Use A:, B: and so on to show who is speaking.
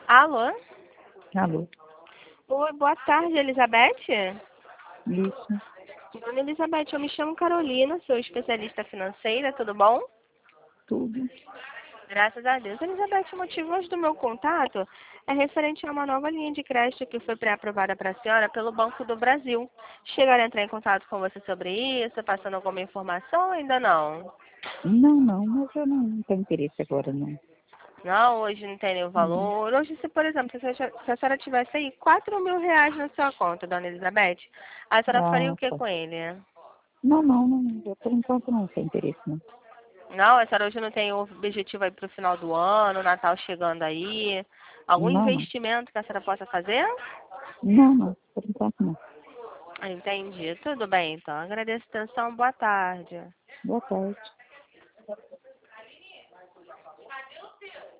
A: Alô?
B: Alô?
A: Oi, boa tarde, Elizabeth.
B: Isso,
A: Dona Elizabeth, eu me chamo Carolina, sou especialista financeira, tudo bom?
B: tudo.
A: Graças a Deus. Elizabeth, o motivo hoje do meu contato é referente a uma nova linha de crédito que foi pré-aprovada para a senhora pelo Banco do Brasil. Chegaram a entrar em contato com você sobre isso, passando alguma informação ou ainda não?
B: Não, mas eu não tenho interesse agora, não.
A: Não, hoje não tem nenhum
B: Não,
A: valor. Hoje, se por exemplo, se a senhora tivesse aí 4.000 reais na sua conta, Dona Elizabeth, a senhora faria o que
B: tá.
A: com ele?
B: Não. Eu, por enquanto não tenho interesse, não.
A: Não, a senhora hoje não tem objetivo aí para o final do ano, Natal chegando aí? Algum
B: Não.
A: investimento que a senhora possa fazer?
B: Não, por enquanto não.
A: Entendi. Tudo bem, então. Agradeço a atenção. Boa tarde.
B: Boa tarde.